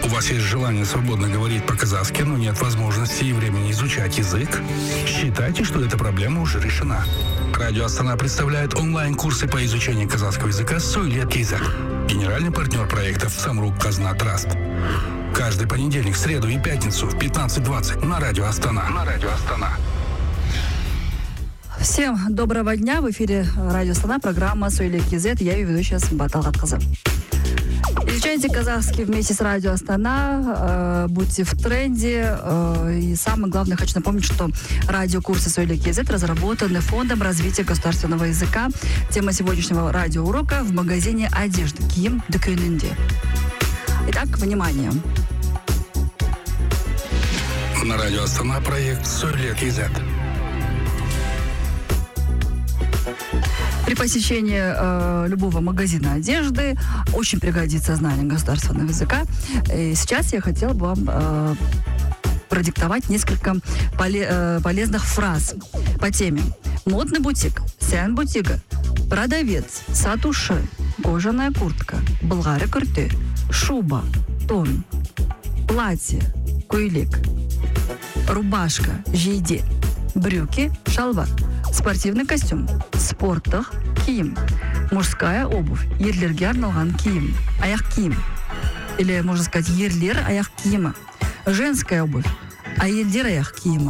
У вас есть желание свободно говорить по-казахски, но нет возможности и времени изучать язык? Считайте, что эта проблема уже решена. Радио Астана представляет онлайн-курсы по изучению казахского языка «Сөйлет.kz». Генеральный партнер проектов «Самрук Казна Траст». Каждый понедельник, среду и пятницу в 15:20 на Радио Астана. Всем доброго дня. В эфире Радио Астана, программа «Сөйлет.kz». Я ее ведущая Баталгат Казы. Изучайте казахский вместе с Радио Астана, будьте в тренде. И самое главное, хочу напомнить, что радиокурсы «Сөйлет.kz» разработаны Фондом развития государственного языка. Тема сегодняшнего радиоурока в магазине одежды «Киим Дүкенінде». Итак, внимание. На Радио Астана проект «Сөйлет.kz». При посещении любого магазина одежды очень пригодится знание государственного языка. И сейчас я хотела бы вам продиктовать несколько полезных фраз по теме. Модный бутик, сян бутига, продавец, сатуши, кожаная куртка, былгары күрте, шуба, тон, платье, көйлек, рубашка, жейде, брюки, шалвар, спортивный костюм, спорттық киім, мужская обувь, ерлерге арналған киім, аяқ киім, или, можно сказать, ерлер аяқ киімі, женская обувь, әйелдер аяқ киімі.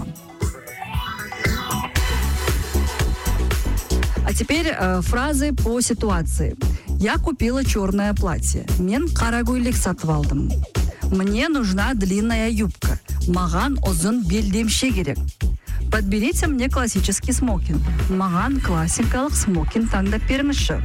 А теперь фразы по ситуации. Я купила черное платье. Мен қара көйлек сатып алдым. Мне нужна длинная юбка. Маған ұзын белдемше керек. Подберите мне классический смокинг. Маған классикалық смокинг таңдап беріңізші.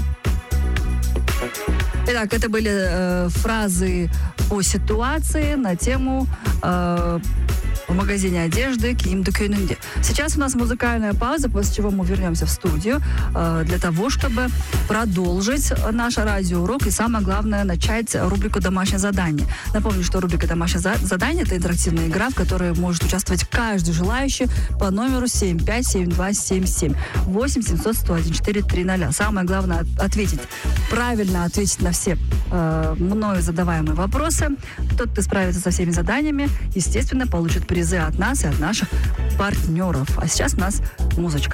Итак, это были фразы по ситуации на тему в магазине одежды «Киим Дүкенінде». Сейчас у нас музыкальная пауза, после чего мы вернемся в студию для того, чтобы продолжить наш радиоурок и, самое главное, начать рубрику «Домашнее задание». Напомню, что рубрика «Домашнее задание» — это интерактивная игра, в которой может участвовать каждый желающий по номеру 757277 8 700 101 430. Самое главное — правильно ответить на все мною задаваемые вопросы. Тот, кто справится со всеми заданиями, естественно, получит призы от нас и от наших партнеров. А сейчас у нас музычка.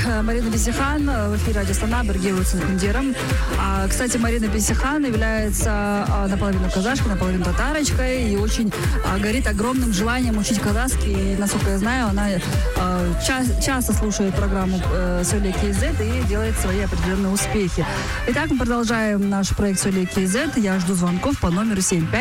Марина Бесихан в эфире «Радио Астана», Бергею Цинкундером. Кстати, Марина Бесихан является наполовину казашкой, наполовину татарочкой и очень горит огромным желанием учить казахский. И, насколько я знаю, она часто слушает программу «Сөйле КЗ» и делает свои определенные успехи. Итак, мы продолжаем наш проект «Сөйле КЗ». Я жду звонков по номеру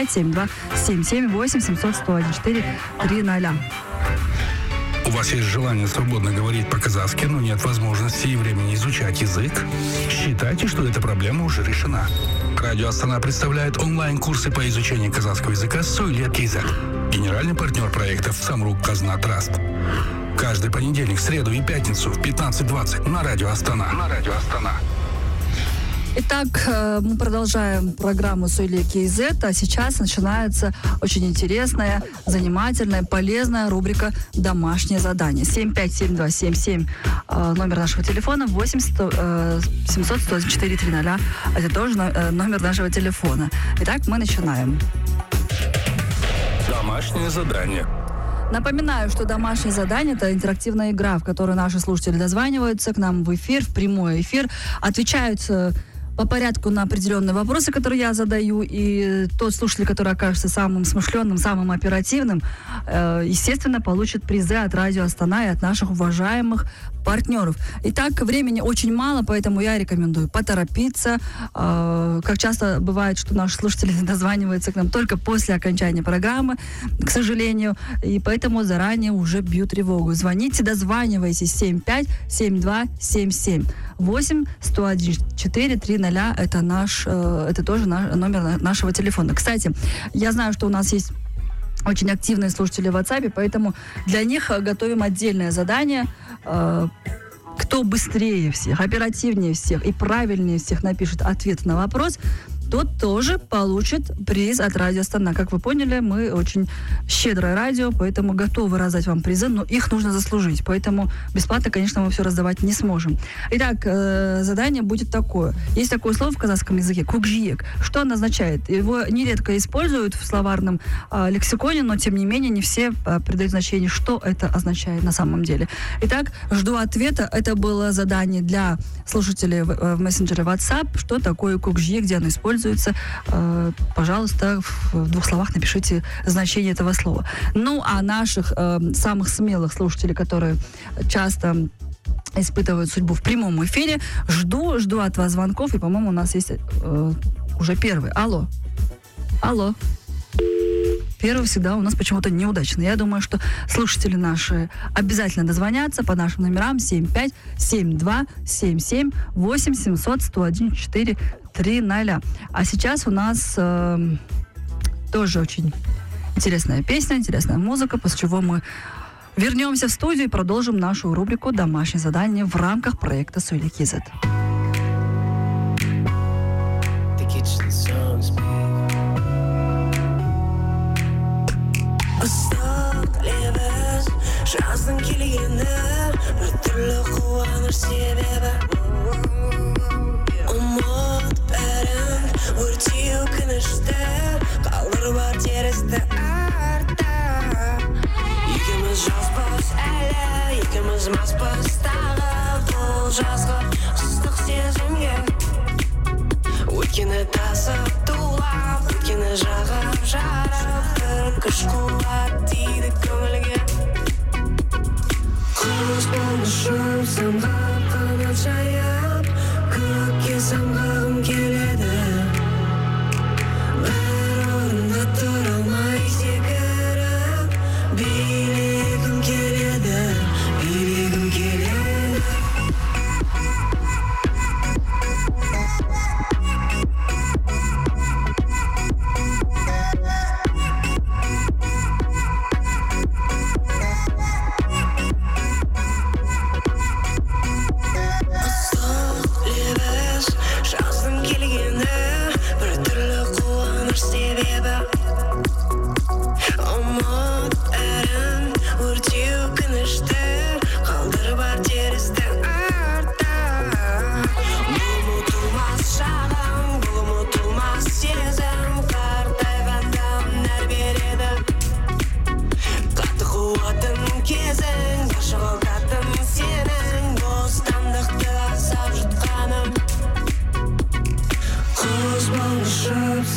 7572-77-8 У вас есть желание свободно говорить по-казахски, но нет возможности и времени изучать язык? Считайте, что эта проблема уже решена. Радио Астана представляет онлайн-курсы по изучению казахского языка «Сөйле КЗ». Генеральный партнер проектов «Самрук Казна Траст». Каждый понедельник, среду и пятницу в 15:20 на Радио Астана. Итак, мы продолжаем программу «Сөйле КЗ», а сейчас начинается очень интересная, занимательная, полезная рубрика «Домашнее задание». 757277 номер нашего телефона, 8 700 104 300. Это тоже номер нашего телефона. Итак, мы начинаем. Домашнее задание. Напоминаю, что домашнее задание – это интерактивная игра, в которой наши слушатели дозваниваются к нам в эфир, в прямой эфир, отвечают по порядку на определенные вопросы, которые я задаю, и тот слушатель, который окажется самым смышленным, самым оперативным, естественно, получит призы от Радио Астана и от наших уважаемых партнеров. Итак, времени очень мало, поэтому я рекомендую поторопиться. Как часто бывает, что наши слушатели дозваниваются к нам только после окончания программы, к сожалению, и поэтому заранее уже бью тревогу. Звоните, дозванивайтесь 757277 8 101 4 300. Это тоже номер нашего телефона. Кстати, я знаю, что у нас есть очень активные слушатели в WhatsApp, поэтому для них готовим отдельное задание. Кто быстрее всех, оперативнее всех и правильнее всех напишет ответ на вопрос, тот тоже получит приз от Радио Астана. Как вы поняли, мы очень щедрое радио, поэтому готовы раздать вам призы, но их нужно заслужить. Поэтому бесплатно, конечно, мы все раздавать не сможем. Итак, задание будет такое. Есть такое слово в казахском языке – кукжиек. Что оно означает? Его нередко используют в словарном лексиконе, но, тем не менее, не все придают значение, что это означает на самом деле. Итак, жду ответа. Это было задание для слушателей в мессенджере WhatsApp. Что такое кукжиек, где оно используется? Пожалуйста, в 2 словах напишите значение этого слова. Ну, а наших самых смелых слушателей, которые часто испытывают судьбу в прямом эфире, жду от вас звонков, и, по-моему, у нас есть уже первый. Алло. Первый всегда у нас почему-то неудачный. Я думаю, что слушатели наши обязательно дозвонятся по нашим номерам 757277 8 700 101 4 300. А сейчас у нас тоже очень интересная песня, интересная музыка, после чего мы вернемся в студию и продолжим нашу рубрику «Домашнее задание» в рамках проекта «Сөйле КЗ». Жаздың келгені бір түрлі қуаныш себебі ұмыт бәрін өртей өкінішті қалдырып терісті артта екеуміз жаспыз әлі екеуміз маспыз тағы бұл жазғы ыстық сезімге өйткені тасып тулап өйткені жағып жарып бір күш қуат тиді көңілге Құс болмышым самғап қанат жайып көкке самғағым келеді бір орында тұра алмай секіріп билегім келеді Ыстық лебіз жаздың келгені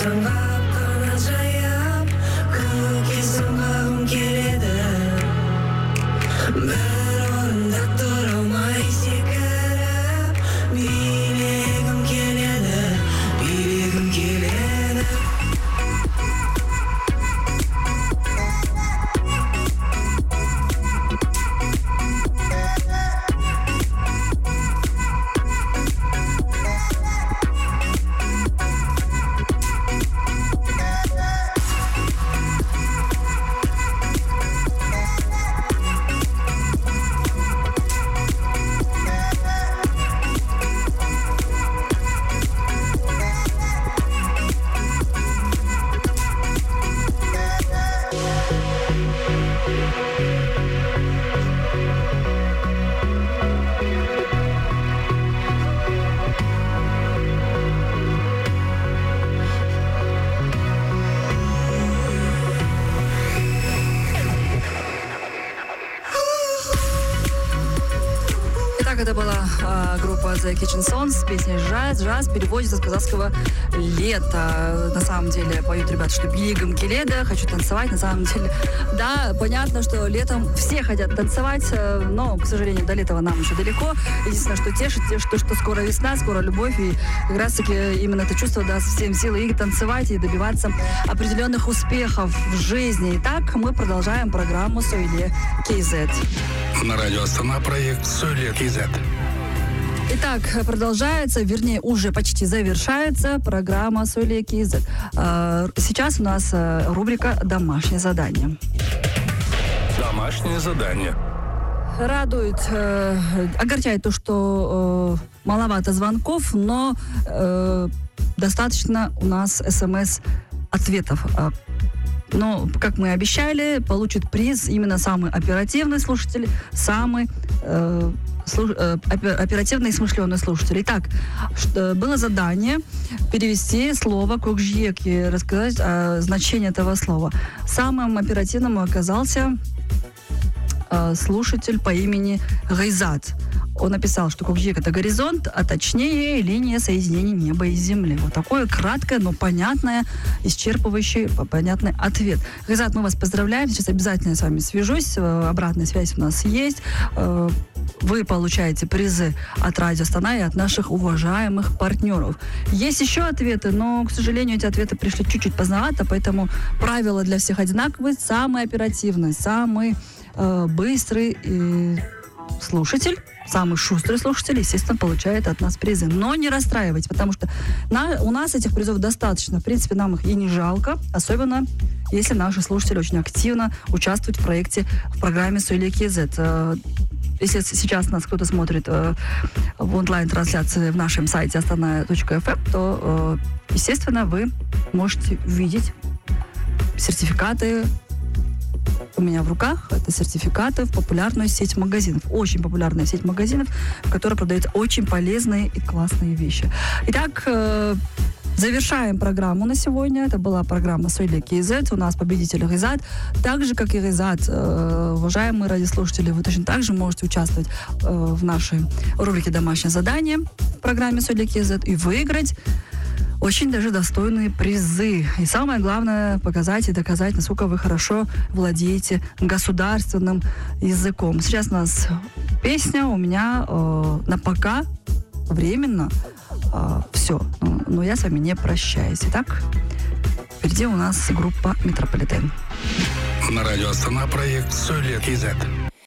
самғап қанат жайып көкке самғағым келеді бір орында тұра алмай секіріп билегім келеді билегім келеді Итак, это была группа The Kitchen Songs с песней «Джаз». «Джаз» переводится с казахского «лето». На самом деле поют ребята, что «билигам келеда», «хочу танцевать». На самом деле, да, понятно, что летом все хотят танцевать, но, к сожалению, до лета нам еще далеко. Единственное, что тешит, что скоро весна, скоро любовь. И как раз-таки именно это чувство даст всем силы и танцевать, и добиваться определенных успехов в жизни. Итак, мы продолжаем программу «Сойле KZ». На радио Астана проект «Сойле KZ». Итак, продолжается, вернее, уже почти завершается программа «Сойле KZ». Сейчас у нас рубрика «Домашнее задание». Домашнее задание. Радует, огорчает то, что маловато звонков, но достаточно у нас СМС-ответов. Но, как мы и обещали, получит приз именно самый оперативный слушатель, самый оперативный и смышленый слушатель. Итак, было задание перевести слово «кокжьек» и рассказать значение этого слова. Самым оперативным оказался слушатель по имени Гайзат. Он написал, что кокжьек — это горизонт, а точнее линия соединения неба и земли. Вот такое краткое, но понятное, исчерпывающий, понятный ответ. Гайзат, мы вас поздравляем. Сейчас обязательно я с вами свяжусь. Обратная связь у нас есть. Вы получаете призы от Радио Астана и от наших уважаемых партнеров. Есть еще ответы, но, к сожалению, эти ответы пришли чуть-чуть поздновато, поэтому правила для всех одинаковые. Самый оперативный, самый быстрый слушатель, самый шустрый слушатель, естественно, получает от нас призы. Но не расстраивайтесь, потому что у нас этих призов достаточно. В принципе, нам их и не жалко, особенно если наши слушатели очень активно участвуют в проекте, в программе «Сойле KZ». Если сейчас нас кто-то смотрит в онлайн-трансляции в нашем сайте astana.fm, то, естественно, вы можете видеть сертификаты у меня в руках. Это сертификаты в популярную сеть магазинов. Очень популярная сеть магазинов, в которой продают очень полезные и классные вещи. Итак, завершаем программу на сегодня. Это была программа «Сойле KZ». У нас победитель Гайзат. Так же, как и Гайзат, уважаемые радиослушатели, вы точно так же можете участвовать в нашей рубрике «Домашнее задание» в программе «Сойле KZ» и выиграть очень даже достойные призы. И самое главное, показать и доказать, насколько вы хорошо владеете государственным языком. Сейчас у нас песня у меня на пока временно все. Но я с вами не прощаюсь. Итак, впереди у нас группа «Метрополитен». На радио Астана проект «Сойле KZ».